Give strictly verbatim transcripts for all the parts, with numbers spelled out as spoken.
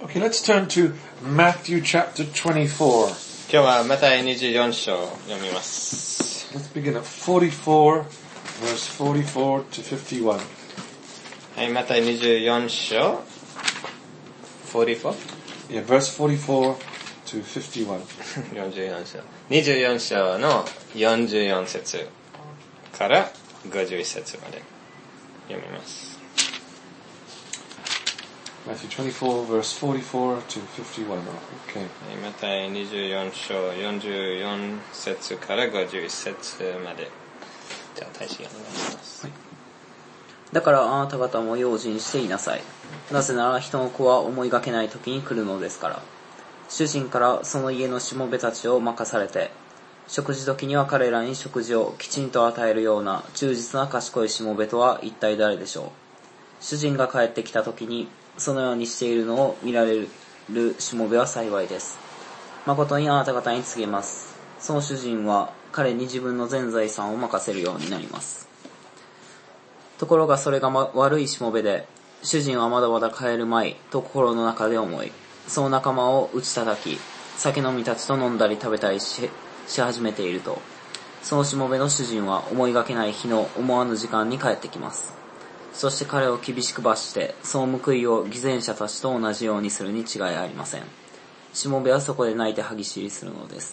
Okay, let's turn to Matthew chapter twenty-four. 今日はマタイにじゅうよん章を読みます。 Let's begin at forty-four, verse forty-four to fifty-one. はい、マタイにじゅうよん章 forty-four? Yeah, verse forty-four to fifty-one. よんじゅうよん章。にじゅうよん章のよんじゅうよん節からごじゅういち節まで読みます。 Matthew twenty-four, verse forty-four to fifty-one. Okay. はい、マタイにじゅうよん章よんじゅうよん節からごじゅういち節まで。じゃあ大使お願いします。 だからあなた方も用心していなさい。なぜなら人の子は思いがけない時に来るのですから。主人からその家のしもべたちを任されて、食事時には彼らに食事をきちんと与えるような忠実な賢いしもべとは一体誰でしょう。主人が帰ってきた時にそのようにしているのを見られるしもべは幸いです。誠にあなた方に告げます。その主人は彼に自分の全財産を任せるようになります。ところがそれが、ま、悪いしもべで、主人はまだまだ帰るまいと心の中で思い、その仲間を打ち叩き、酒飲みたちと飲んだり食べたり し, し始めていると、そのしもべの主人は思いがけない日の思わぬ時間に帰ってきます。そして彼を厳しく罰して、その報いを偽善者たちと同じようにするに違いありません。しもべはそこで泣いて歯ぎしりするのです。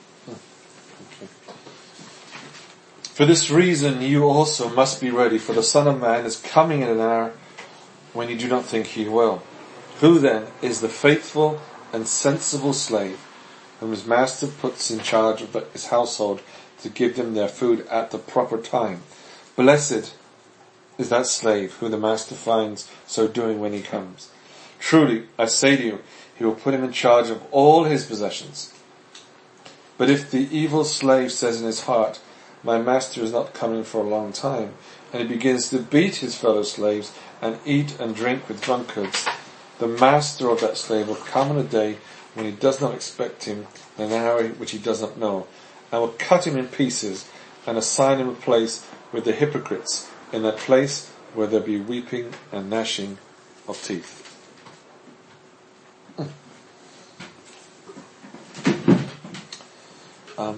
For this reason you also must be ready, for the Son of Man is coming in an hour when you do not think he will. Who then is the faithful and sensible slave, whom his master puts in charge of his household to give them their food at the proper time? Blessed is that slave whom the master finds so doing when he comes. Truly, I say to you, he will put him in charge of all his possessions. But if the evil slave says in his heart, my master is not coming for a long time, and he begins to beat his fellow slaves and eat and drink with drunkards, the master of that slave will come on a day when he does not expect him, in an hour which he does not know, and will cut him in pieces and assign him a place with the hypocrites, in that place where there be weeping and gnashing of teeth. Um,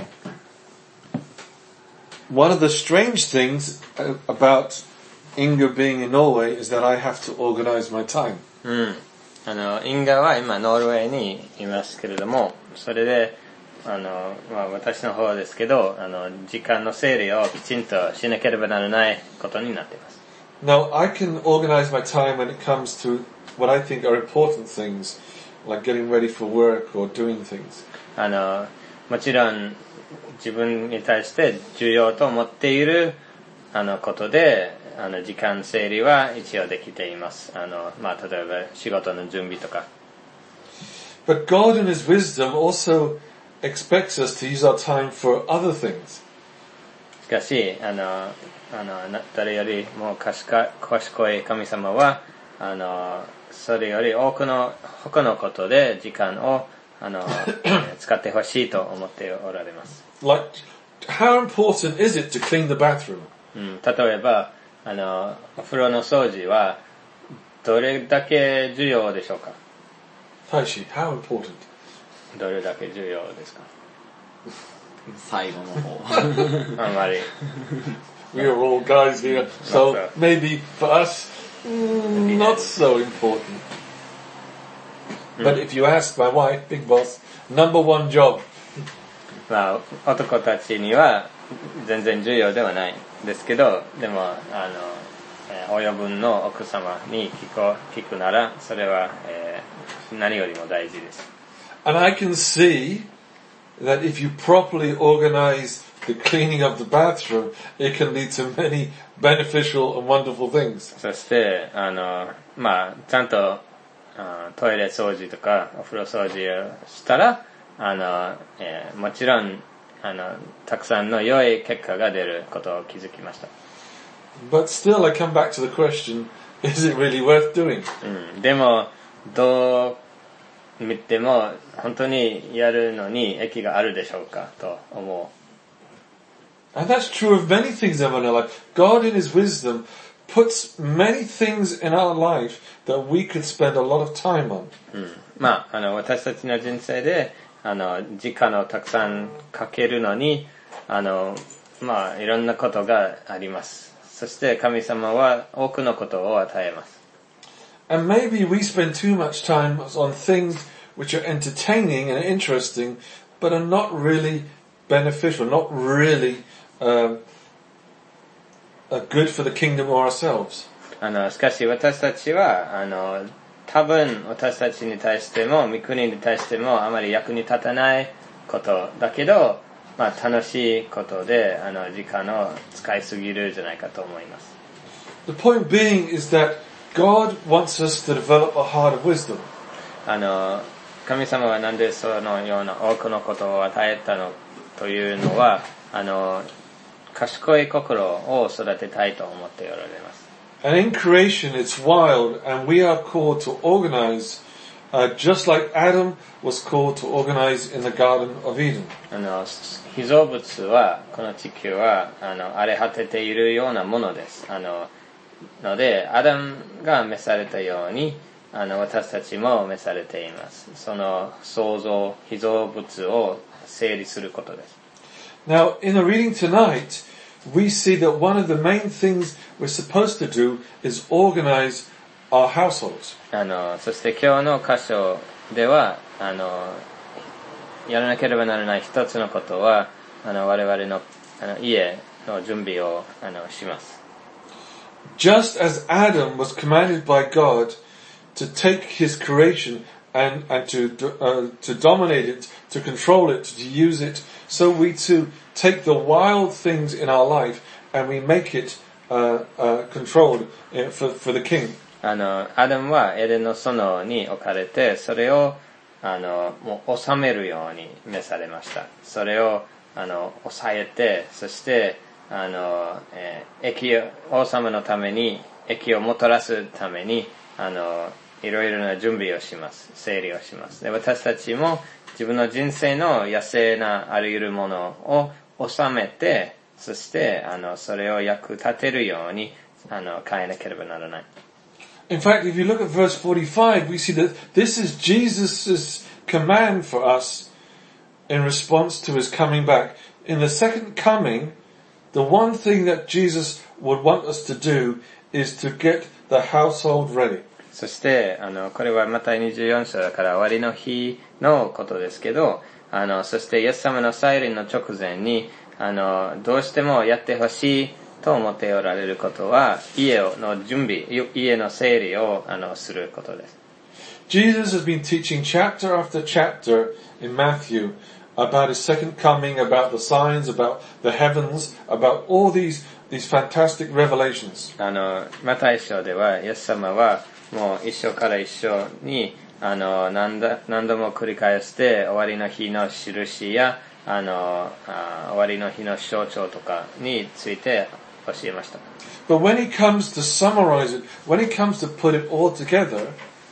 one of the strange things about Inga being in Norway is that I have to organize my time. うん。あの、インガは今ノルウェーにいますけれども、それで、あの、まあ私の方ですけど、あの、時間の整理をきちんとしなければならないことになっています。 Now, I can organize my time when it comes to what I think are important things, like getting ready for work or doing things. あの、もちろん自分に対して重要と思っているあのことで、あの時間整理は一応できています。あの、まあ例えば仕事の準備とか。 But God in His wisdom also expects us to use our time for other things. しかし、あの、あの誰よりも賢い神様は、あの、それより多くの他のことで時間をあの使ってほしいと思っておられます。 Like, how important is it to clean the bathroom? うん、例えば、あの、お風呂の掃除はどれだけ重要でしょうか？ 大使、how important? どれだけ重要ですか？ 最後の方。 あんまり。 We are all guys here, so maybe for us, mm, not so important. But if you ask my wife, big boss, number one job. まあ、男たちには全然重要ではないですけど、でも、あの、親分の奥様に聞こ聞くなら、それは、えー、何よりも大事です。 And I can see that if you properly organize the cleaning of the bathroom, it can lead to many beneficial and wonderful things. そして、あの、まあ、ちゃんと、トイレ掃除とかお風呂掃除をしたら、あの、えー、もちろんあのたくさんの良い結果が出ることを気づきました。 But still, I come back to the question: Is it really worth doing? うん、でもどう見ても本当にやるのに益があるでしょうかと思う。 And that's true of many things in our life. God, in His wisdom, puts many things in our life that we could spend a lot of time on. うん、まあ、あの、私たちの人生で、あの、時間をたくさんかけるのに、あの、まあ、いろんなことがあります。そして神様は多くのことを与えます。 And maybe we spend too much time on things which are entertaining and interesting, but are not really beneficial, not really um, are good for the kingdom or ourselves. あの、しかし私たちは、あの、多分私たちに対しても、御国に対してもあまり役に立たないことだけど、まあ楽しいことで、あの、時間を使いすぎるじゃないかと思います。 The point being is that God wants us to develop a heart of wisdom. あの、神様はなんでそのような多くのことを与えたのというのは、あの、賢い心を育てたいと思っておられます。 And in creation it's wild, and we are called to organize, uh, just like Adam was called to organize in the Garden of Eden. あの、被造物は、この地球は、あの、荒れ果てているようなものです。あの、ので、アダムが召されたように、あの、私たちも召されています。その創造、被造物を整理することです。 Now, in the reading tonight, we see that one of the main things we're supposed to do is organize our households. あの、そして今日の箇所では、あの、やらなければならない一つのことは、あの、我々の、あの家の準備を、あの、します。 Just as Adam was commanded by God to take his creation and, and to, uh, to dominate it, to control it, to use it, so we too take the wild things in our life and we make it uh, uh, controlled for, for the king. あの、アダムはエデンの園に置かれて、それを、あの、もう治めるように召されました。それを、あの、抑えて、そして、あの、えー、益を、王様のために、益をもたらすために、あの、いろいろな準備をします。整理をします。で、私たちも自分の人生の野生なあらゆるものを収めて、そして、あの、それを役立てるように、あの、変えなければならない。 In fact, if you look at verse forty-five, we see that this is Jesus' command for us in response to his coming back. In the second coming, the one thing that Jesus would want us to do is to get the household ready. そして、あの、これはマタイにじゅうよん章だから終わりの日のことですけど、あの、そしてイエス様の再臨の直前に、あの、どうしてもやってほしいと思っておられることは、家の準備、家の整理を、あの、することです。 Jesus has been teaching chapter after chapter in Matthew about his second coming, about the signs, about the heavens, about all these, these fantastic revelations. あの、マタイ書では、イエス様は、もう一章から一章に、あの、何度、何度も繰り返して、終わりの日の印や、あの、あ終わりの日の象徴とかについて教えました。 But when he comes to summarize it, when he comes to put it all together,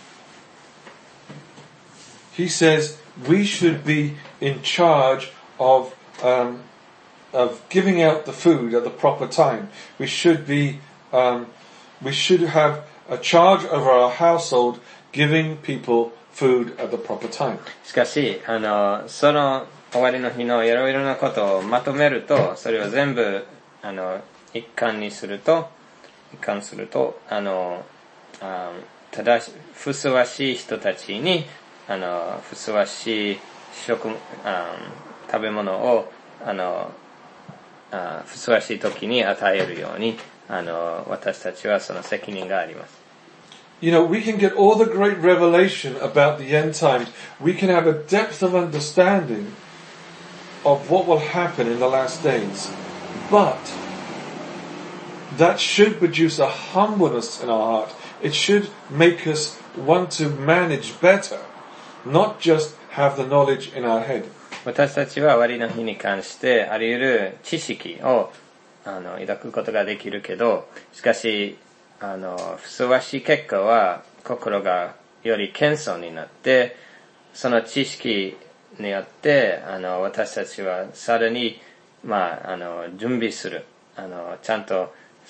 he says we should be in charge of, um, of giving out the food at the proper time. We should be, um, we should have a charge over our household, giving people food at the proper time. しかし、あの、その終わりの日のいろいろなことをまとめると、それを全部、あの、一貫にすると、一貫すると、あの、あただし、ふさわしい人たちに、あの、ふさわしい食、あ食べ物を、あの、あふさわしい時に与えるように、あの、私たちはその責任があります。 You know, we can get all the great revelation about the end times. We can have a depth of understanding of what will happen in the last days. But that should produce a humbleness in our heart. It should make us want to manage better, not just have the knowledge in our head. 私たちは終わりの日に関してあらゆる知識をあの抱くことができるけど、しかしあのふさわしい結果は心がより謙遜になって、その知識によってあの私たちはさらにまああの準備する、あのちゃんと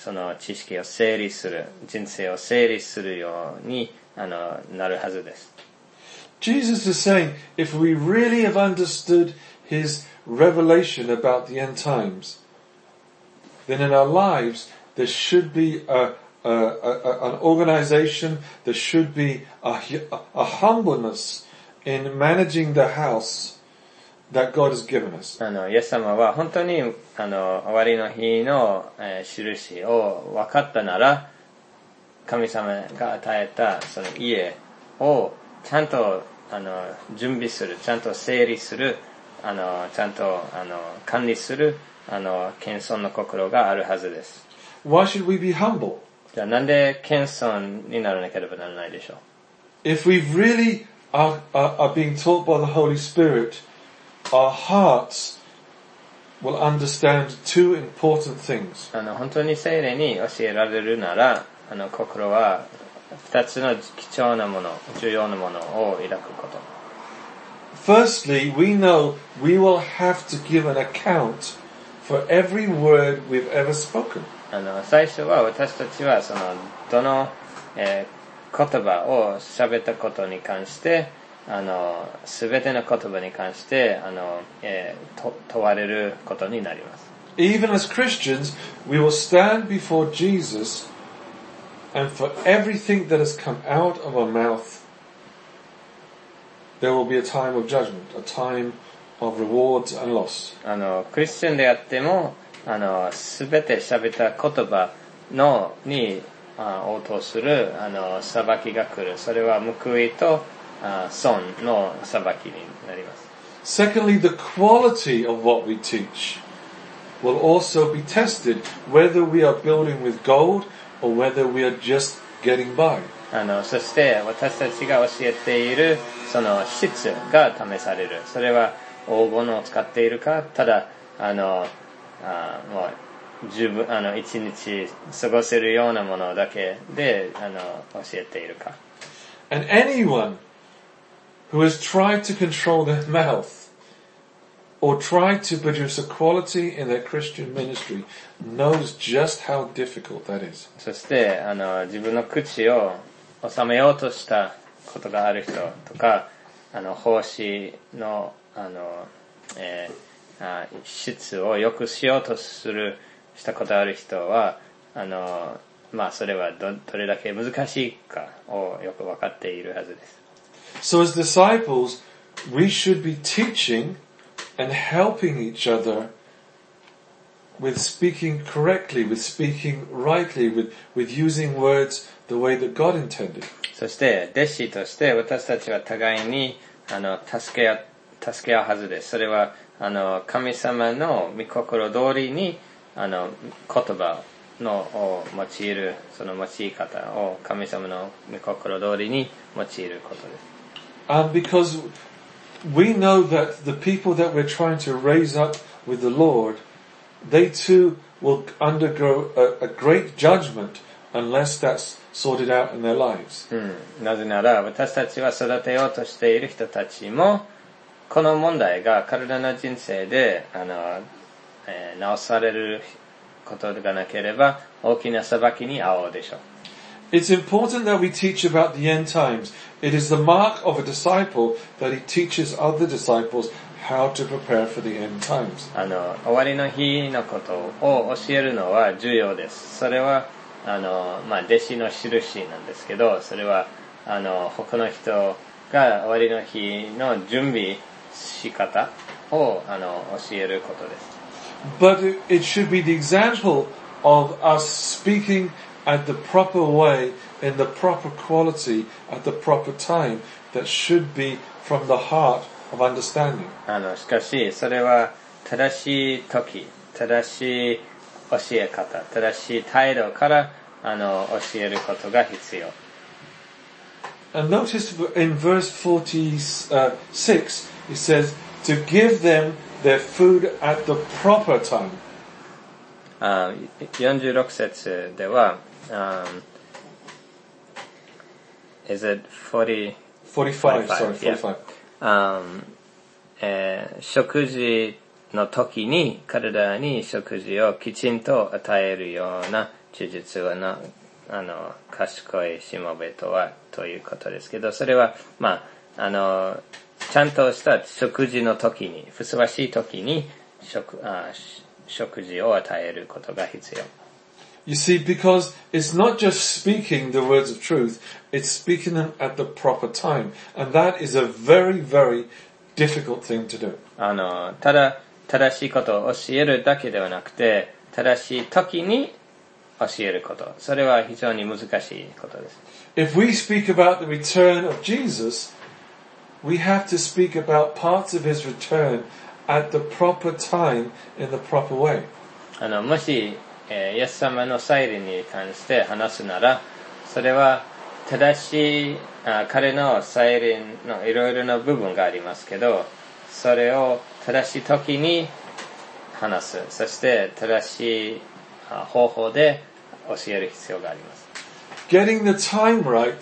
その知識を整理する、人生を整理するようにあのなるはずです。 Jesus is saying, if we really have understood his revelation about the end times, then in our lives there should be a, a, a, an organization, there should be a, a humbleness in managing the house that God has given us. あのイエス様は本当にあの終わりの日の、えー、印を分かったなら、神様が与えたその家をちゃんとあの準備する、ちゃんと整理する、あのちゃんとあの管理するあの謙遜の心があるはずです。 Why should we be humble? じゃあなんで謙遜にならなければならないでしょう。 If we really are, are, are being taught by the Holy Spirit, our hearts will understand two important things. あの本当に聖霊に教えられるなら、あの心は二つの貴重なもの、重要なものを抱くこと。 Firstly, we know we will have to give an account for every word we've ever spoken. あの最初は私たちはそのどの、えー、言葉を喋ったことに関して、あの全ての言葉に関してあの、えー、と問われることになります。 Even as Christians, we will stand before Jesus, and for everything that has come out of our mouth, there will be a time of judgment, a time of rewards and loss. あのクリスチャンであっても、あの全て喋った言葉のにあ応答するあの裁きが来る。それは報いとあ損の裁きになります。 Secondly, the quality of what we teach will also be tested, whether we are building with gold or whether we are just getting by. あのそして私たちが教えているその質が試される。それは黄金を使っているか、ただあのあもう十分あの一日過ごせるようなものだけであの教えているか。 And anyone who has tried to control their mouth or tried to produce a quality in their Christian ministry knows just how difficult that is. そしてあの自分の口を収めようとしたことがある人とか、あの奉仕のあの、えー、あ質を良くしようとするしたことある人は、あのまあそれは ど, どれだけ難しいかをよく分かっているはずです。 So as disciples, we should be teaching and helping each other with speaking correctly, with speaking rightly, with, with using words the way that God intended. そして弟子として私たちは互いにあの助け合助け合うはずです。それはあの神様の御心通りにあの言葉のを用いる、その用い方を神様の御心通りに用いることです。 And because we know that the people that we're trying to raise up with the Lord, they too will undergo a, a great judgment unless that's sorted out in their lives. うん、なぜなら私たちは育てようとしている人たちもこの問題が体の人生であの、えー、直されることがなければ大きな裁きに遭おうでしょう。 It's important that we teach about the end times. It is the mark of a disciple that he teaches other disciples how to prepare for the end times. あの終わりの日のことを教えるのは重要です。それはあの、まあ、弟子の印なんですけど、それはあの他の人が終わりの日の準備仕方をあの教えることです。 But it should be the example of us speaking at the proper way, in the proper quality, at the proper time, that should be from the heart of understanding. あのしかしそれは正しい時、正しい教え方、正しい態度からあの教えることが必要。 And notice in verse forty-six, it says, to give them their food at the proper time. あよんじゅうろく節では、um, is it forty? forty-five, sorry, Yeah. forty-five. Um, えー食事の時に体に食事をきちんと与えるような忠実なあの賢いしもべとはということですけど、それはまああのちゃんとした食事の時に、ふさわしい時に 食, あ食事を与えることが必要。 You see, because it's not just speaking the words of truth, it's speaking them at the proper time. And that is a very, very difficult thing to do. あの、ただ、正しいことを教えるだけではなくて、正しい時に教えること。それは非常に難しいことです。 If we speak about the return of Jesus, we have to speak about parts of his return at the proper time in the proper way. あの、もし、イエス様の再臨に関して話すなら、それは正しいあ彼の再臨のいろいろな部分がありますけど、それを正しい時に話す、そして正しい方法で教える必要があります。 Getting the time right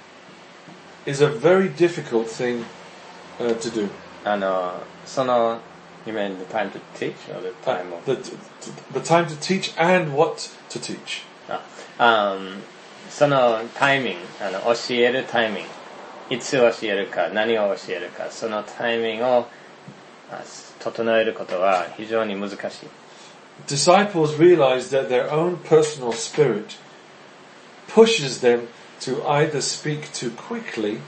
is a very difficult thing uh, to do. あの、そのYou mean the time to teach or the time of... The, the time to teach and what to teach. あ、um, そのタイミング、あの教えるタイミング、いつ教えるか、何を教えるか、そのタイミングを整えることは非常に難しい。 Disciples realize that their own personal spirit pushes them to either speak too quickly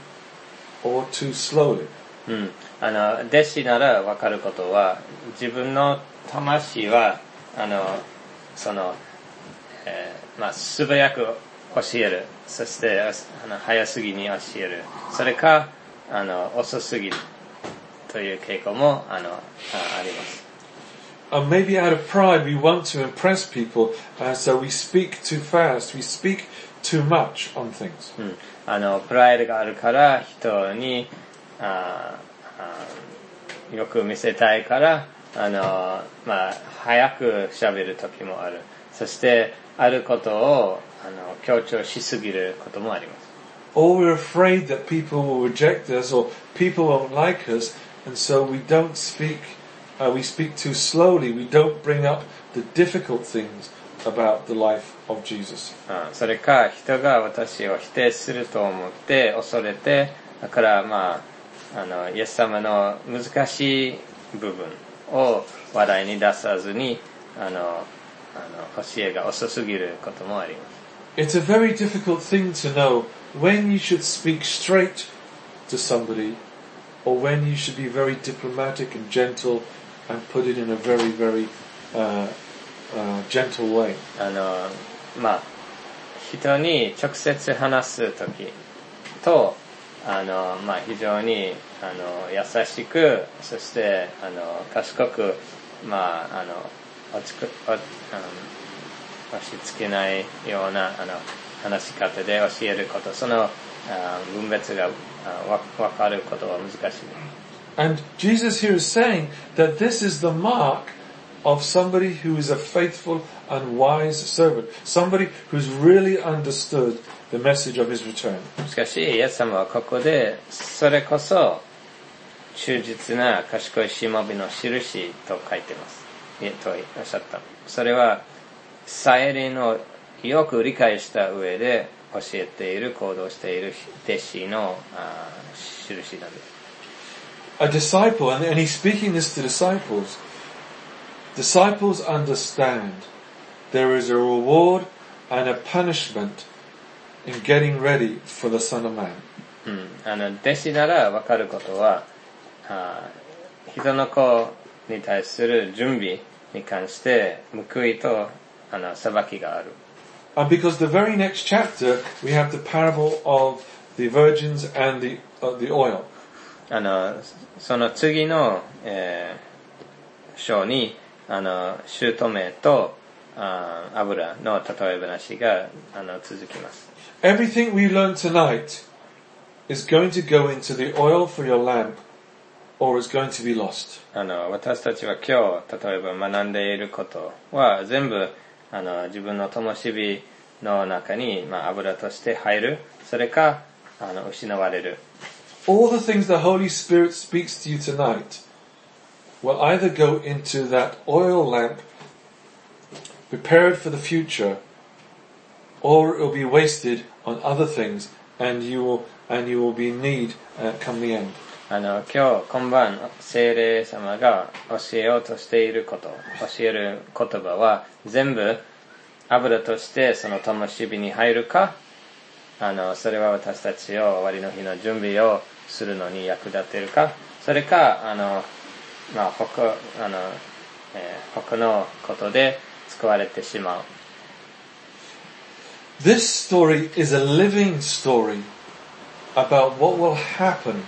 or too slowly. うん、あの弟子なら分かることは、自分の魂はあのその、えー、まあ素早く教える、そしてあの早すぎに教える、それかあの遅すぎるという傾向もあの あ, あります。 And maybe out of pride we want to impress people, and so we speak too fast, we speak too much on things. うん、あのプライドがあるから人にああよく見せたいから、あの、まあ、早く喋る時もある。そして、あることをあの強調しすぎることもあります。 Or we're afraid that people will reject us, or people won't like us, and so we don't speak, uh, we speak too slowly, we don't bring up the difficult things about the life of Jesus. それか、人が私を否定すると思って恐れて、だからまあ、あのイエス様の難しい部分を話題に出さずにあのあの教えが遅すぎることもあります。 It's a very difficult thing to know when you should speak straight to somebody or when you should be very diplomatic and gentle and put it in a very, very uh, uh, gentle way. あのまあ人に直接話すときとあのまあ非常にあの優しく、そしてあの賢く、まああの落ちくおあの押し付けないようなあの話し方で教えること、そのあ分別がわ分かることは難しい。 And Jesus here is saying that this is the mark of somebody who is a faithful and wise servant, somebody who's really understood the message of his return. しかし、イエス様はここで、それこそ忠実な賢いしもべの印と書いてます。とおっしゃった。それは、再臨をよく理解した上で教えている、行動している弟子の印なんです。 A disciple, and, and he's speaking this to disciples, disciples understand there is a reward and a punishment in getting ready for the Son of Man. うん、あの弟子なら分かることは、あ人の子に対する準備に関して報いとあの裁きがある。 And because the very next chapter we have the parable of the virgins and the uh, the oil. あのその次の、えー、章にあの姑とあ油の例え話があの続きます。 Everything we learn tonight is going to go into the oil for your lamp, or is going to be lost. あの私たちは今日例えば学んでいることは全部あの自分の灯火の中に、まあ、油として入る、それかあの失われる。 All the things the Holy Spirit speaks to you tonight will either go into that oil lamp prepared for the future, or it will be wasted on other things, and you will and you will be in need uh, come the end. あの今日今晩聖霊様が教えようとしていること、教える言葉は全部油としてその灯火に入るか、あのそれは私たちを終わりの日の準備をするのに役立てるか、それかあのまあ他あの、えー、他のことで使われてしまう。 This story is a living story about what will happen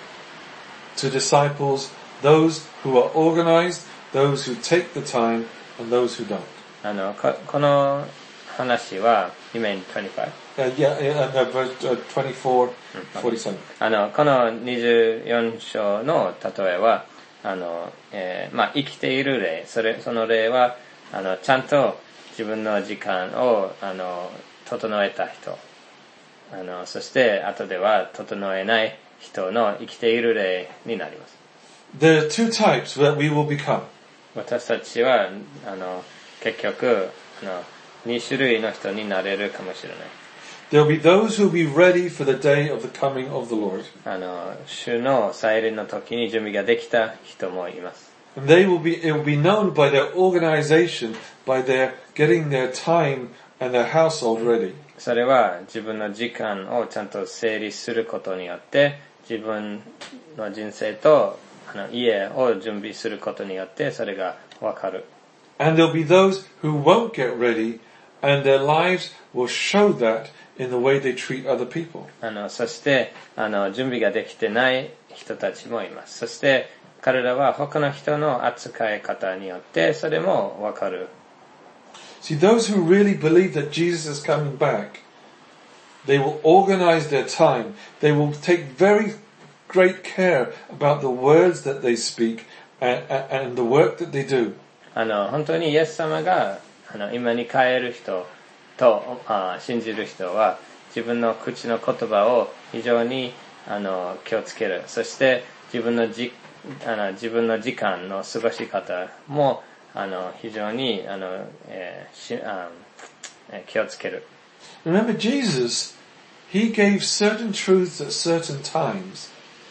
to disciples, those who are organized, those who take the time, and those who don't. あのここの話は You mean twenty-five? Uh, yeah, yeah, uh, verse uh, twenty-four, forty-seven. あのこのにじゅうよん章の例えはあの、えーまあ、生きている例、それその例はあのちゃんと自分の時間をあの整えた人、あのそして後では整えない人の生きている例になります。 There are two types that we will become. 私たちはあの結局あのに種類の人になれるかもしれない。 There will be those who will be ready for the day of the coming of the Lord. あの主の再臨の時に準備ができた人もいます。 And they will be, it will be known by their organization, by their getting their time and their household ready. それは自分の時間をちゃんと整理することによって、自分の人生とあの家を準備することによってそれがわかる。 And there'll be those who won't get ready, and their lives will show that in the way they treat other people. あのそしてあの準備ができてない人たちもいます。そして彼らは他の人の扱い方によってそれもわかる。 See, those who really believe that Jesus is coming back, they will organize their time. They will take very great care about the words that they speak and, and the work that they do. あの本当にイエス様があの今に変える人とあ信じる人は自分の口の言葉を非常にあの気をつける。そして自分のじあの自分の時間の過ごし方もあの非常にあの、えーしあえー、気をつける。 Remember, Jesus, he gave certain truths at certain times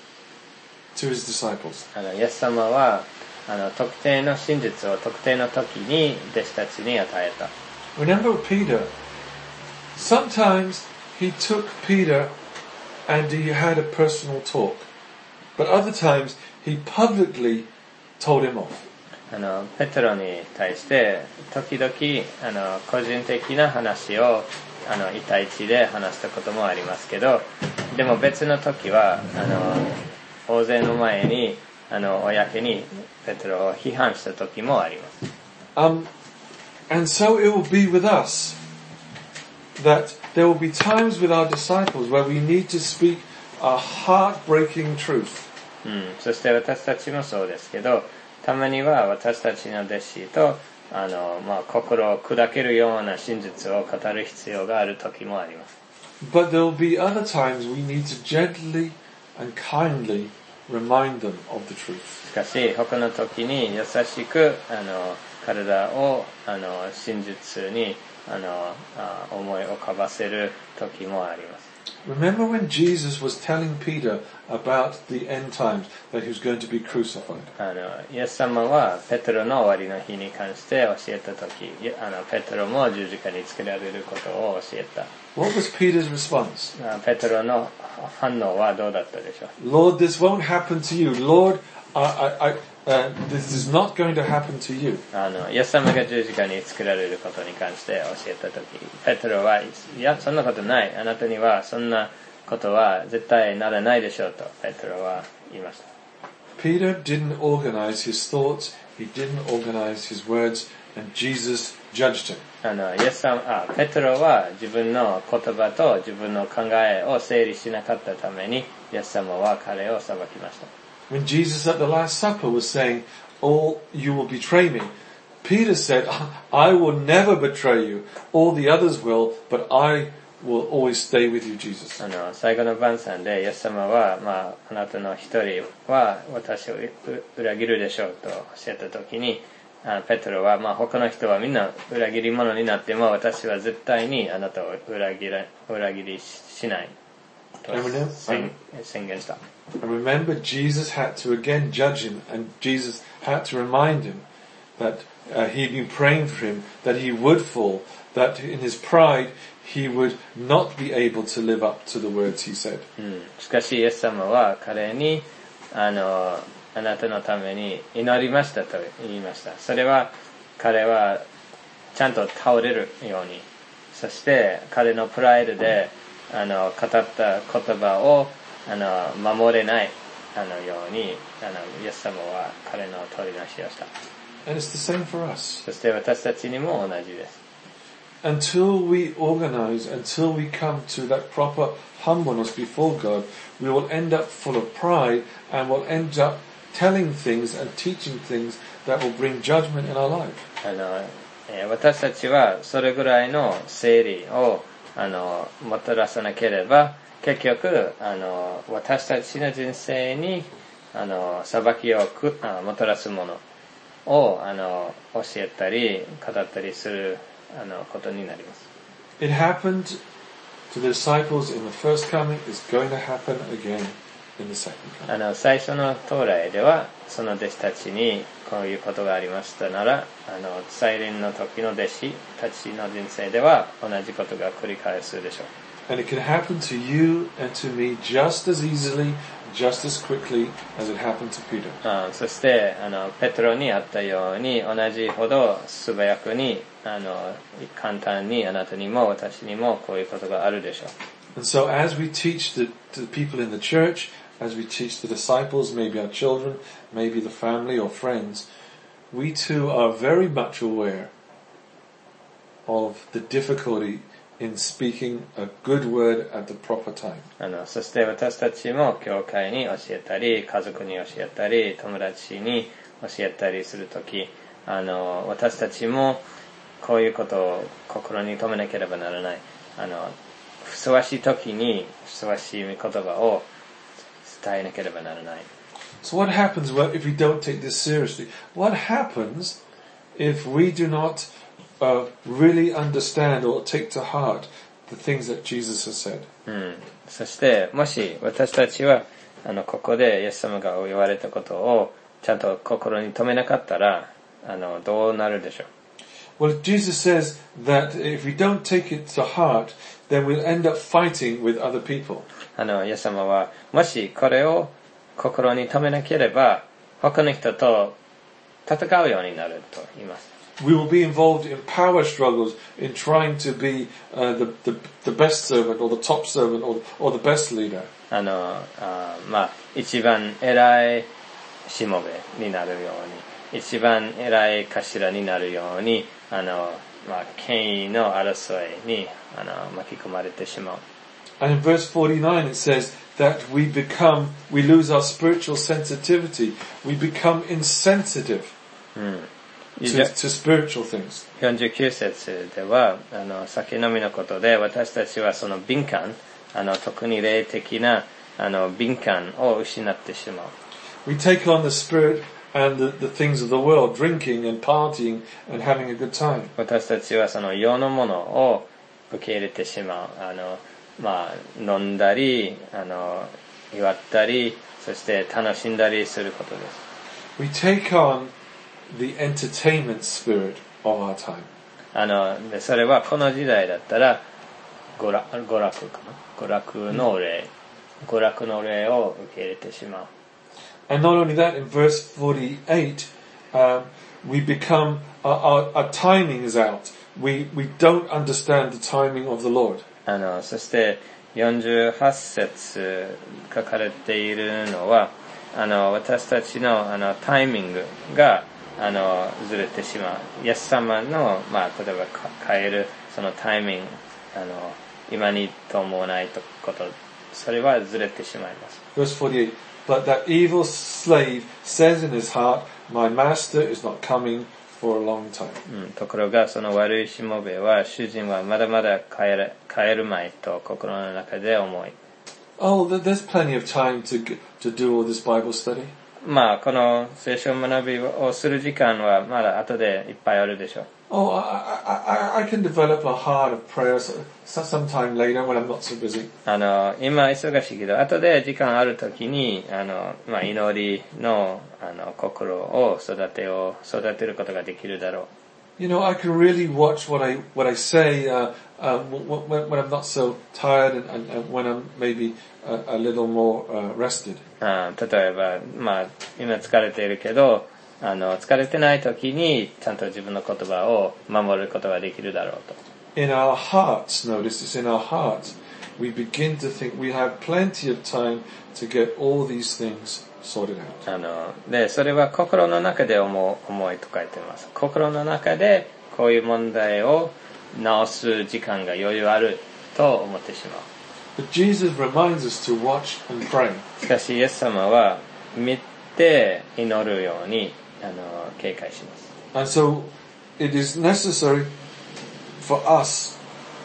to his disciples. あのイエス様はあの特定の真実を特定の時に弟子たちに与えた。 Remember Peter. Sometimes he took Peter and he had a personal talk. But other times he publicly told him off. あのペテロに対して時々あの個人的な話をあの一対一で話したこともありますけど、でも別の時はあの大勢の前にあの公にペテロを批判した時もあります。 Um, and so it will be with us that there will be times with our disciples where we need to speak a heartbreaking truth. うん、そして私たちもそうですけど、たまには私たちの弟子とあの、まあ、心を砕けるような真実を語る必要がある時もあります。 But there will be other times we need to gently and kindly remind them of the truth. しかし他の時に優しくあの彼らをあの真実にあのあ思い浮かばせる時もあります。 Remember when Jesus was telling Peter about the end times, that he was going to be crucified? あのイエス様はペテロの終わりの日に関して教えた時、あのペテロも十字架につけられることを教えた。 What was Peter's response? ペテロの反応はどうだったでしょう。 Lord, this won't happen to you. Lord, I, I, I, uh, this is not going to happen to you. あのイエス様が十字架につけられることに関して教えた時、ペテロはいやそんなことない、あなたにはそんなことは絶対ならないでしょうとペテロは言いました。 Peter didn't organize his thoughts, he didn't organize his words, and Jesus judged him. あのイエス様あペテロは自分の言葉と自分の考えを整理しなかったためにイエス様は彼を裁きました。 When Jesus at the Last Supper was saying, "All you will betray me," Peter said, "I will never betray you. All the others will, but I will always stay with you, Jesus." あの最後の晩餐でイエス様は、まあ、あなたの一人は私を裏切るでしょうと教えた時にあのペトロは、まあ、他の人はみんな裏切り者になっても私は絶対にあなたを裏切ら裏切りしないと宣, 宣言した。 And remember, Jesus had to again judge him, and Jesus had to remind him that uh, he'd been praying for him, that he would fall, that in his pride he would not be able to live up to the words he said. うん、しかしイエス様は彼にあのあなたのために祈りましたと言いました。それは彼はちゃんと倒れるように、そして彼のプライドであの語った言葉をあの守れないあのようにあのイエス様は彼の取りなしをした。 And it's the same for us. そして私たちにも同じです。 Until we organize, until we come to that proper humbleness before God, we will end up full of pride and will end up telling things and teaching things that will bring judgment in our life. あの、えー、私たちはそれぐらいの整理をあのもたらさなければ結局あの私たちの人生にあの裁きをくあもたらすものをあの教えたり語ったりするあのことになります。 It happened to the disciples in the first coming, it's going to happen again in the second coming. あの最初の到来ではその弟子たちにこういうことがありましたなら、あの再臨の時の弟子たちの人生では同じことが繰り返すでしょう。 And it can happen to you and to me just as easily, just as quickly as it happened to Peter. あそしてあのペトロにあったように同じほど素早くにあの簡単にあなたにも私にもこういうことがあるでしょう。 And so as we teach the, the people in the church, as we teach the disciples, maybe our children, maybe the family or friends, we too are very much aware of the difficulty in speaking a good word at the proper time. あのそして私たちも教会に教えたり家族に教えたり友達に教えたりするとき、あの私たちもこういうことを心に留めなければならない。あのふさわしいときにふさわしい言葉を伝えなければならない。 So what happens if we don't take this seriously? What happens if we do not uh, really understand or take to heart the things that Jesus has said? うん、そしてもし私たちはあのここでイエス様が言われたことをちゃんと心に留めなかったらあのどうなるでしょう。 Well, Jesus says that if we don't take it to heart, then we'll end up fighting with other people. あのイエス様はもしこれを心に留めなければ他の人と戦うようになると言います。 We will be involved in power struggles in trying to be uh, the, the the best servant or the top servant or or the best leader. あのあまあ一番偉いしもべになるように、一番偉い頭になるように、あのまあ権威の争いにあの巻き込まれてしまう。 And in verse forty-nine it says that we become, we lose our spiritual sensitivity. We become insensitive うん。 to, to spiritual things. よんじゅうきゅう節ではあの酒飲みのことで私たちはその敏感、あの特に霊的なあの敏感を失ってしまう。 We take on the spirit and the, the things of the world, drinking and partying and having a good time. 私たちはその世のものを受け入れてしまう。あのまあ飲んだり、あの祝ったり、そして楽しんだりすることです。 We take on the entertainment spirit of our time. あのでそれはこの時代だったら娯楽、娯楽かな、娯楽の霊、娯楽の霊を受け入れてしまう。 And not only that, in verse forty-eight, um, we become, our, our, our timing is out. We, we don't understand the timing of the Lord. あのそしてよんじゅうはち節書かれているのは、あの私たちのあのタイミングがあのずれてしまう。イエス様のまあ例えば変えるそのタイミング、あの今に伴ないこと、それはずれてしまいます。 Verse forty-eight, but that evil slave says in his heart, my master is not coming for a long time. うん、ところがその悪いしもべは主人はまだまだ帰る、帰るまいと心の中で思い。 Oh, there's plenty of time to to do all this Bible study. まあ、この聖書学びをする時間はまだ後でいっぱいあるでしょう。 Oh, I, I, I can develop a heart of prayer sometime later when I'm not so busy. あの、今忙しいけど、後で時間あるときに、あの、まあ、祈りの、あの、心を育てを、育てることができるだろう。 You know, I can really watch what I, what I say, uh, uh, when, when I'm not so tired and, and, and when I'm maybe a, a little more, uh, rested. あ例えば、まあ、今疲れているけど、あの、疲れてない時に、ちゃんと自分の言葉を守ることができるだろうと。 In our hearts, notice it's in our hearts, we begin to think we have plenty of time to get all these things sorted out. あの、で、それは心の中で思う、思いと書いてます。心の中で、こういう問題を直す時間が余裕あると思ってしまう。 But Jesus reminds us to watch and pray. しかし、イエス様は、見て祈るように、あの、警戒します。 And so, it is necessary for us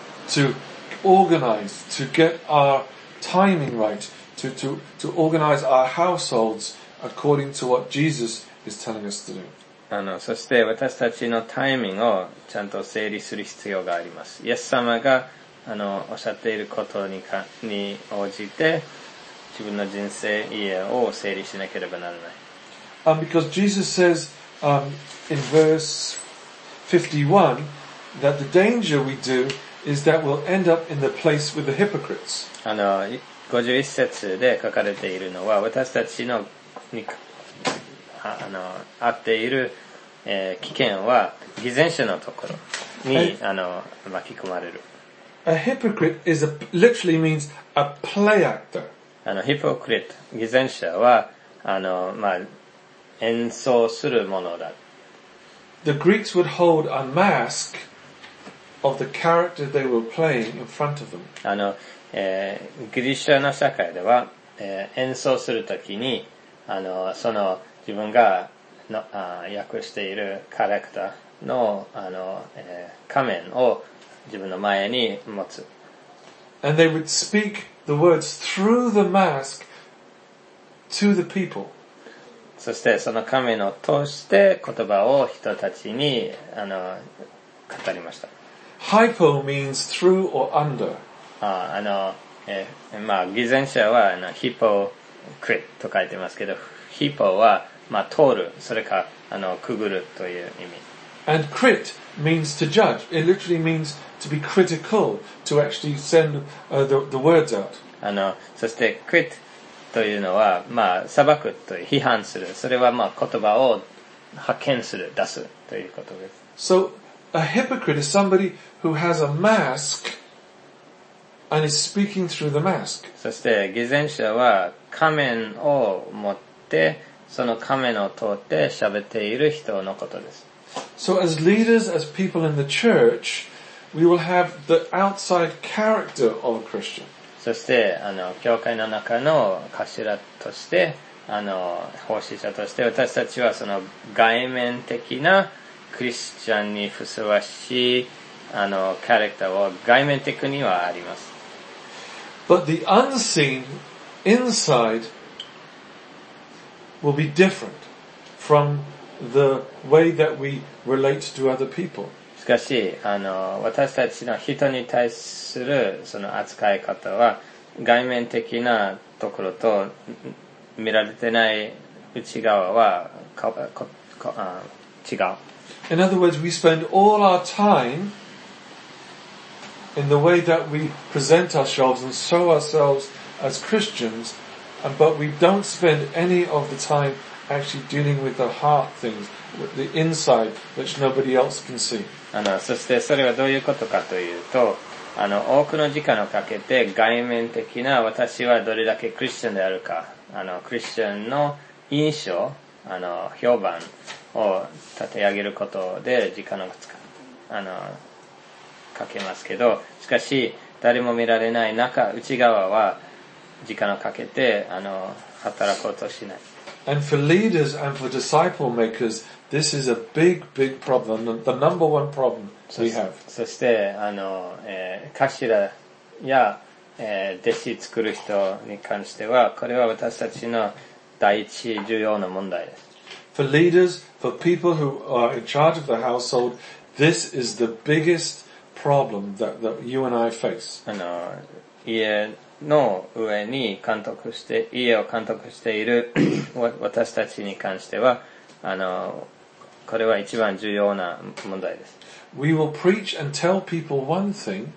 to organize, to get our timing right, to, to, to organize our households according to what Jesus is telling us to do. あの、そして私たちのタイミングをちゃんと整理する必要があります。イエス様が、あの、おっしゃっていることにか、に応じて、自分の人生、家を整理しなければならない。 Um, because Jesus says, um, in verse fifty-one, that the danger we do is that we'll end up in the place with the hypocrites. あの、ごじゅういち節で書かれているのは、私たちの、にああの、あっている、えー、危険は、偽善者のところに、あの、巻き込まれる。 A hypocrite is a, literally means a play actor. あの、ヒポクリット、偽善者は、あの、まあ、演奏するものだ。 The Greeks would hold a mask of the character they were playing in front of them. あの、えー、ギリシャの社会では、えー、演奏するときに、あの、その自分がのあ訳しているキャラクターの、あの、えー、仮面を自分の前に持つ。 And they would speak the words through the mask to the people. そしてその仮面を通して言葉を人たちにあの語りました。 Hypo means through or under. ああの、えー、まあ偽善者はあのヒポクリットと書いてますけど、ヒポはまあ通る、それかあのくぐるという意味。 And crit means to judge. It literally means to be critical, to actually send uh, the, the words out. あのそしてクリットというのは、まあ、裁くという、批判する。それはまあ、言葉を発見する、出すということです。 So, a hypocrite is somebody who has a mask and is speaking through the mask. そして、偽善者は仮面を持って、その仮面を通って喋っている人のことです。 So, as leaders, as people in the church, we will have the outside character of a Christian. そして、あの、教会の中の頭として、あの、奉仕者として私たちはその外面的なクリスチャンにふさわしい、あの、キャラクターを外面的にはあります。 But the unseen inside will be different from the way that we relate to other people. しかし、あの、私たちの人に対するその扱い方は、外面的なところと見られてない内側はかかかあ違う。 In other words, we spend all our time in the way that we present ourselves and show ourselves as Christians, but we don't spend any of the time actually dealing with the heart things, with the inside, which nobody else can see. あの、そしてそれはどういうことかというと、あの、多くの時間をかけて外面的な私はどれだけクリスチャンであるか、あの、クリスチャンの印象、あの、評判を立て上げることで時間を使う、あの、かけますけど、しかし、誰も見られない中、内側は時間をかけて、あの、働こうとしない。 And for leaders and for disciple makers, this is a big, big problem, the number one problem we have. そして、あの、えー、頭や、えー、弟子作る人に関しては、これは私たちの第一重要な問題です。 For leaders, for people who are in charge of the household, this is the biggest problem that, that you and I face. あの、家の上に監督して、家を監督している私たちに関しては、あの、これは一番重要な問題です。 We will preach and tell people one thing,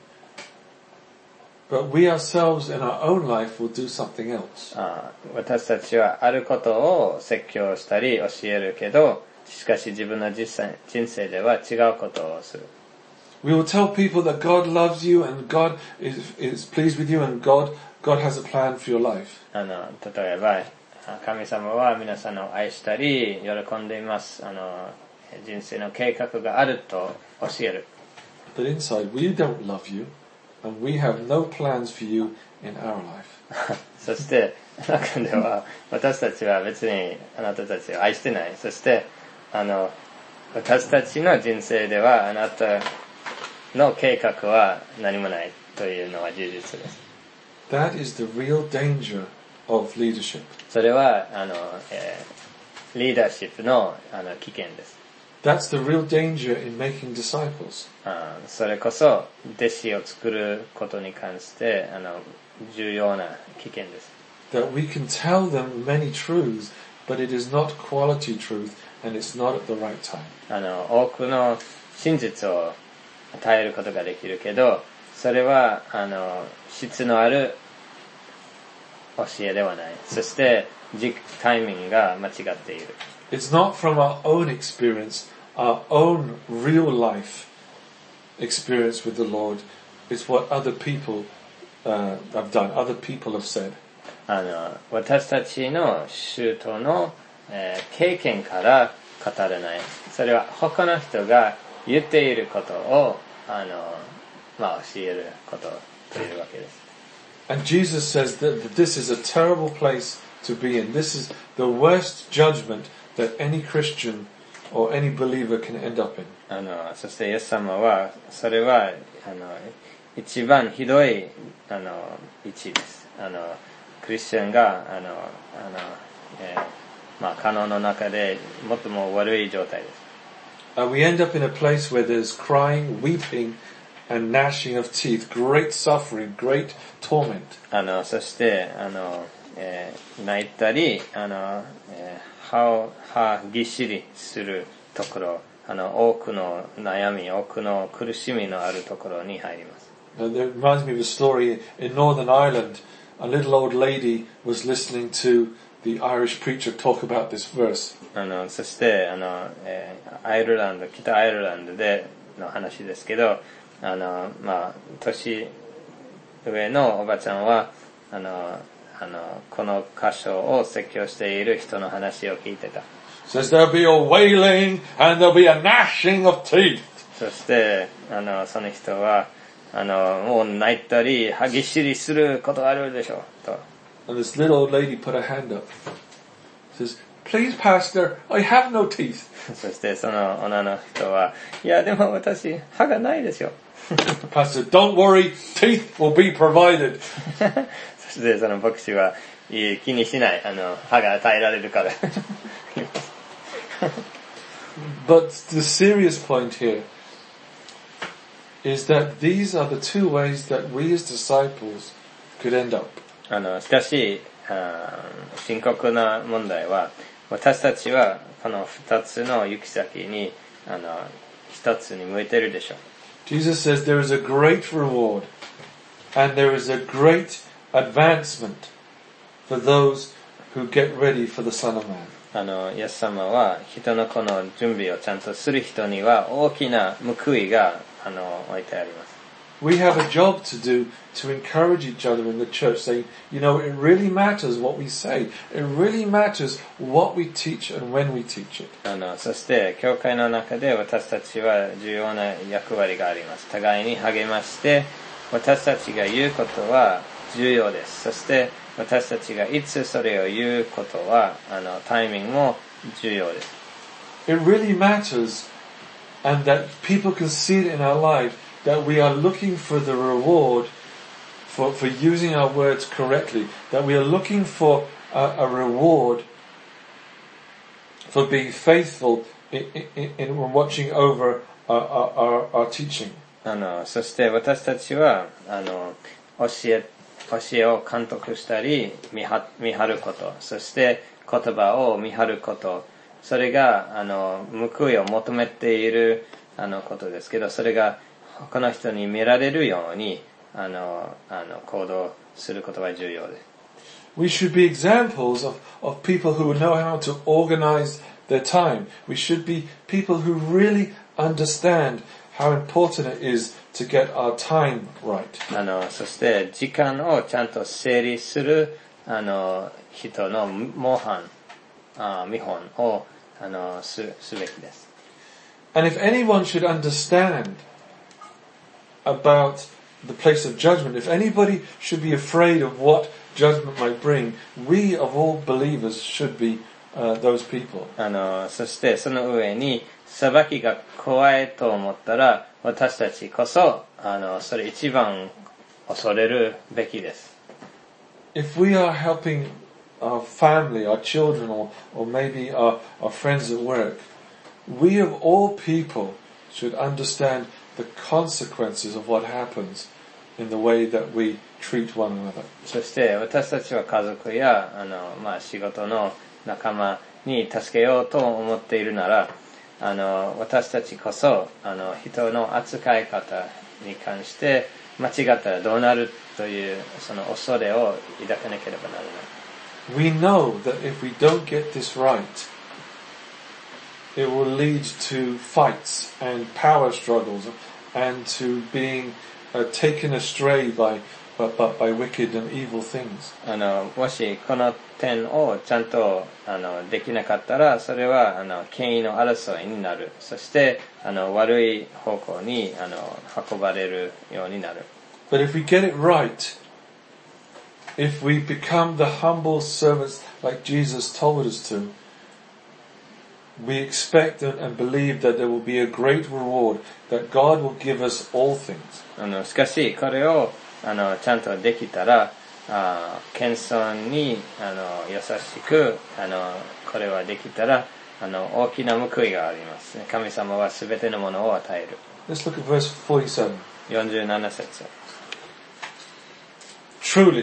but we ourselves in our own life will do something else. あ私たちはあることを説教したり教えるけど、しかし自分の実際人生では違うことをする。 We will tell people that God loves you and God is, is pleased with you and God, God has a plan for your life. あの、例えば、神様は皆さんを愛したり、喜んでいます。あの、人生の計画があると教える。 But inside, we don't love you and we have no plans for you in our life. そして、中では、私たちは別にあなたたちを愛してない。そして、あの、私たちの人生ではあなたの計画は何もないというのは事実です。 That is the real danger of leadership. それは、あの、えー、リーダーシップの、あの、危険です。 That's the real danger in making disciples. あそれこそ、弟子を作ることに関して、あの、重要な危険です。 That we can tell them many truths, but it is not quality truth and it's not at the right time. あの、多くの真実を与えることができるけど、それは、あの、質のある教えではない。そして、タイミングが間違っている。 It's not from our own experience, our own real life experience with the Lord. It's what other people uh, have done, other people have said. あの、私たちの宗徒の、えー、経験から語らない。それは他の人が言っていることを、あの、まあ、教えることというわけです。 And Jesus says that, that this is a terrible place to be in. This is the worst judgment that any Christian or any believer can end up in. あの、そしてイエス様は、それは、あの、一番ひどい、あの、位置です。あの、クリスチャンが、あの、あの、えー、まあ、可能の中で最も悪い状態です。 Uh, we end up in a place where there's crying, weeping, and gnashing of teeth, great suffering, great torment. あの、そして、あの、えー、泣いたり、あの、えー、歯を、歯ぎっしりするところ、あの、多くの悩み、多くの苦しみのあるところに入ります。 Uh, that reminds me of a story in Northern Ireland. A little old lady was listening to the Irish preacher talk about this verse. あの、そして、あの、えー、アイルランド、北アイルランドでの話ですけど、あの、まあ、年上のおばちゃんは、あの、あの、この箇所を説教している人の話を聞いてた。 Says there'll be a wailing and there'll be a gnashing of teeth. そして、あの、その人は、あの、もう泣いたり、歯ぎっしりすることがあるでしょう、と。 And this little old lady put her hand up. Says, please pastor, I have no teeth. そしてその女の人は、いやでも私、歯がないですよ。 Pastor, don't worry, teeth will be provided. そしてその牧師は、いい気にしない、あの、歯が与えられるから。 But the serious point here is that these are the two ways that we as disciples could end up. あの、しかし、あ深刻な問題は、私たちはこの二つの行き先に、あの、一つに向いてるでしょう。 Jesus says there is a great reward and there is a great advancement for those who get ready for the Son of Man. あの、イエス様は人のこの準備をちゃんとする人には大きな報いが、あの、置いてあります。 We have a job to do to encourage each other in the church, saying, you know, it really matters what we say. It really matters what we teach and when we teach it. あの、そして、教会の中で私たちは重要な役割があります。互いに励まして、私たちが言うことは重要です。そして、私たちがいつそれを言うことは、あの、タイミングも重要です。 It really matters, and that people can see it in our life, that we are looking for the reward for, for using our words correctly, that we are looking for a, a reward for being faithful in, in, in watching over our, our, our teaching. あの、そして私たちは、あの、教え、教えを監督したり、見は、見張ること、そして言葉を見張ること、それが、あの、報いを求めている、あの、ことですけど、それが他の人に見られるように、あの、あの、行動することが重要です。 We should be examples of, of people who know how to organize their time. We should be people who really understand how important it is to get our time right. あの、そして時間をちゃんと整理する、あの、人の模範、あ見本を、あの、す、すべきです。 And if anyone should understand about the place of judgment, if anybody should be afraid of what judgment might bring, we of all believers should be uh, those people. あの、そしてその上に、裁きが怖いと思ったら、私たちこそ、あの、それ一番恐れるべきです。 If we are helping our family, our children, or, or maybe our, our friends at work, we of all people should understand the consequences of what happens in the way that we treat one another. そして私たちは家族や、あの、まあ、仕事の仲間に助けようと思っているなら、あの、私たちこそ、あの、人の扱い方に関して間違ったらどうなるという、その恐れを抱かなければならない。 We know that if we don't get this right, it will lead to fights and power struggles and to being uh, taken astray by, by, by wicked and evil things. あの、もしこの点をちゃんと、あの、できなかったら、それは、あの、権威の争いになる。そして、あの、悪い方向に、あの、運ばれるようになる。 But if we get it right, if we become the humble servants like Jesus told us to, we expect and believe that there will be a great reward, that God will give us all things. あの、しかし、これを、あの、ちゃんとできたら、あ謙遜に、あの、優しく、あの、これはできたら、あの、大きな報いがあります。神様はすべてのものを与える。 Let's look at verse forty-seven. よんじゅうなな節。 Truly,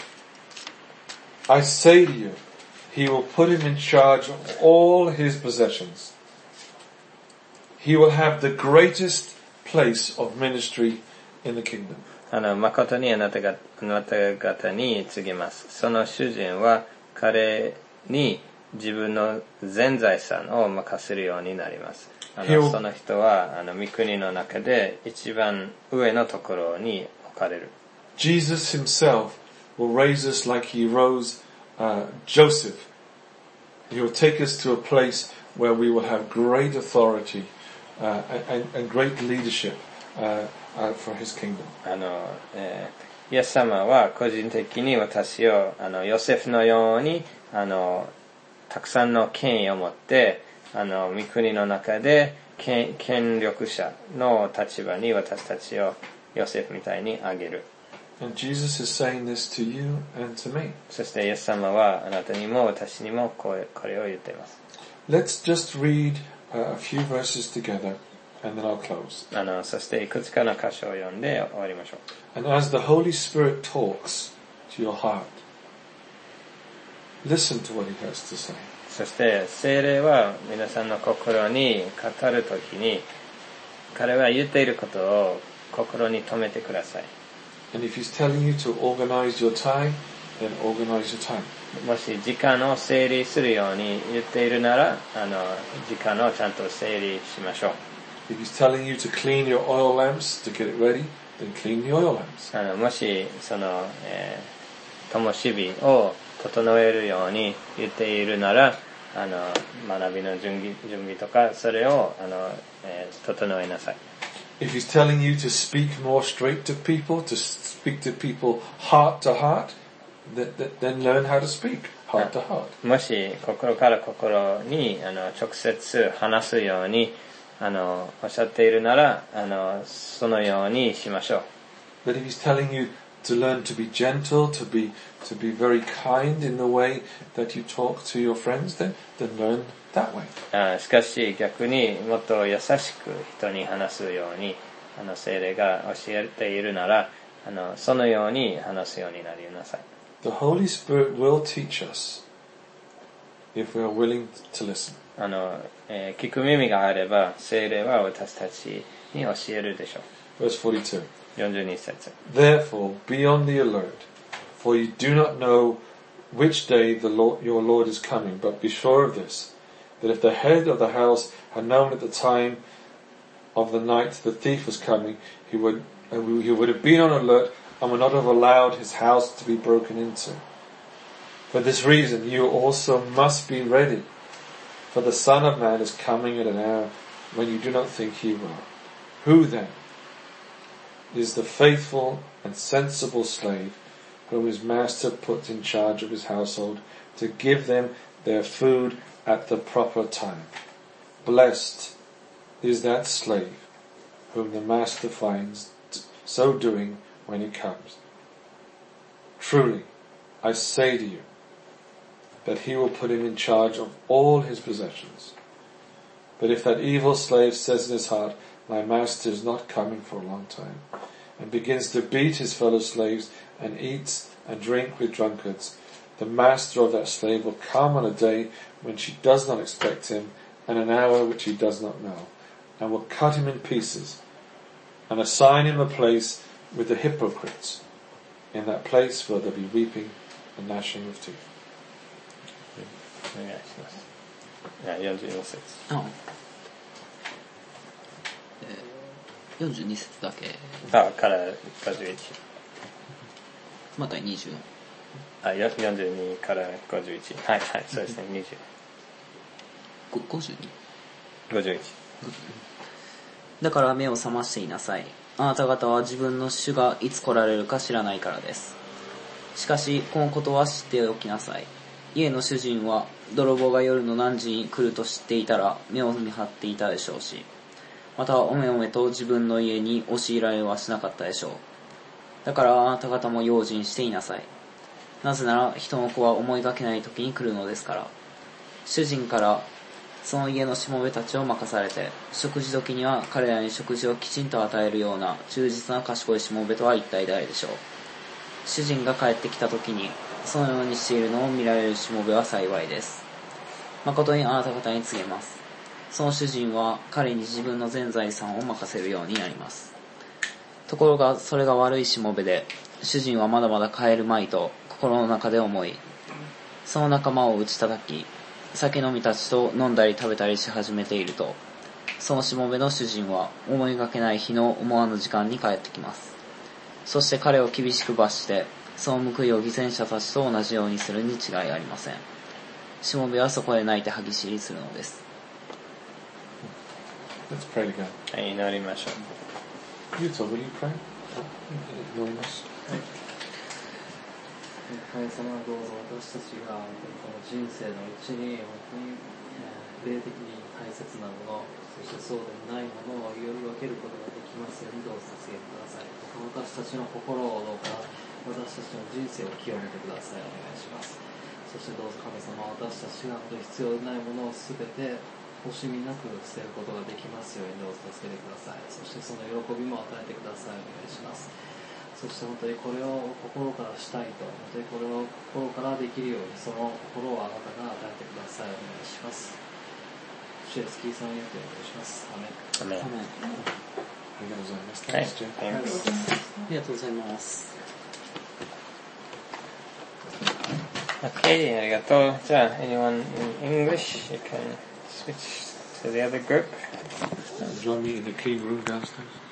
I say to you, he will put him in charge of all his possessions. He will have the greatest place of ministry in the kingdom. あの、誠にあなたが、あなた方に告げます。その主人は彼に自分の全財産を任せるようになります。あの、その人は、あの、御国の中で一番上のところに置かれる。 Jesus himself will raise us like he rose uh, Joseph. He will take us to a place where we will have great authority uh, and, and great leadership uh, uh, for his kingdom. あの、えー、イエス様は個人的に私を、あの、ヨセフのように、あの、たくさんの権威を持って、あの、御国の中で、権、権力者の立場に私たちをヨセフみたいに挙げる。 And Jesus is saying this to you and to me. そしてイエス様はあなたにも私にもこれ、これを言っています。 Let's just read uh, a few verses together and then I'll close. あの、そしていくつかの箇所を読んで終わりましょう。 And as the Holy Spirit talks to your heart, listen to what he has to say. そして聖霊は皆さんの心に語るときに、彼は言っていることを心に留めてください。 And if he's telling you to organize your time, then organize your time. もし時間を整理するように言っているなら、あの、時間をちゃんと整理しましょう。 If he's telling you to clean your oil lamps to get it ready, then clean the oil lamps. あの、もし、その、えー、灯火を整えるように言っているなら、あの、学びの準備、準備とか、それを、あの、えー、整えなさい。 If he's telling you to speak more straight to people, to speak to people heart to heart, th- th- then learn how to speak heart to heart. もし心から心にあの直接話すようにあのおっしゃっているならあのそのようにしましょう。 But if he's telling you to learn to be gentle, to be to be very kind in the way that you talk to your friends, then then learn that way. あしかし逆にもっと優しく人に話すようにあの聖霊が教えているならあのそのように話すようになりなさい。 The Holy Spirit will teach us if we are willing to listen. あの、えー、聞く耳があれば聖霊は私たちに教えるでしょう。 Verse forty-two. よんじゅうに節。 Therefore, be on the alert, for you do not know which day the Lord, your Lord is coming, but be sure of this, that if the head of the house had known at the time of the night the thief was coming, he would, uh, he would have been on alert and would not have allowed his house to be broken into. For this reason, you also must be ready, for the Son of Man is coming at an hour when you do not think he will. Who then is the faithful and sensible slave whom his master puts in charge of his household to give them their food at the proper time? Blessed is that slave whom the master finds so doing when he comes. Truly, I say to you, that he will put him in charge of all his possessions. But if that evil slave says in his heart, my master is not coming for a long time, and begins to beat his fellow slaves and eats and drink with drunkards, the master of that slave will come on a day when she does not expect him, and an hour which he does not know, and will cut him in pieces, and assign him a place with the hypocrites. In that place where there be weeping and gnashing of teeth. お願いします。いやよんじゅうに節。 あ、えー、よんじゅうに節だけ。 あからごじゅういち。 またにじゅう。 あよんじゅうにからごじゅういち。はいはいそうですねにじゅごごじゅうに。 ごじゅういち。 だから目を覚ましていなさい。あなた方は自分の主がいつ来られるか知らないからです。しかしこのことは知っておきなさい。家の主人は泥棒が夜の何時に来ると知っていたら目を見張っていたでしょうし、またおめおめと自分の家に押し入られはしなかったでしょう。だからあなた方も用心していなさい。なぜなら人の子は思いがけない時に来るのですから。主人からその家のしもべたちを任されて、食事時には彼らに食事をきちんと与えるような忠実な賢いしもべとは一体誰でしょう。主人が帰ってきた時にそのようにしているのを見られるしもべは幸いです。誠にあなた方に告げます。その主人は彼に自分の全財産を任せるようになります。ところがそれが悪いしもべで、主人はまだまだ帰るまいと心の中で思い、その仲間を打ち叩き、酒飲みたちと飲んだり食べたりし始めていると、そのしもべの主人は思いがけない日の思わぬ時間に帰ってきます。そして彼を厳しく罰して、その報いを偽善者たちと同じようにするに違いありません。しもべはそこで泣いて歯ぎしりするのです。 Let's pray again. はい、祈りましょう。 Yuto, will you pray? 祈ります。 神様はどうぞ私たちがこの人生のうちに本当に霊的に大切なもの、そしてそうでないものをより分けることができますようにどうぞ助けてください。私たちの心をどうか私たちの人生を清めてください。お願いします。そしてどうぞ神様、私たちが必要ないものをすべて惜しみなく捨てることができますようにどうぞ助けてください。そしてその喜びも与えてください。お願いします。そして本当にこれを心からしたいと、本当にこれを心からできるように、その心をあなたが与えてください。お願いします。主イエスキリストによってお願いします。アメン。 アメン。 ありがとうございます。 はい。 ありがとうございます。 Okay, ありがとう。じゃあ、anyone in English? You can switch to the other group. Join me in the key room downstairs.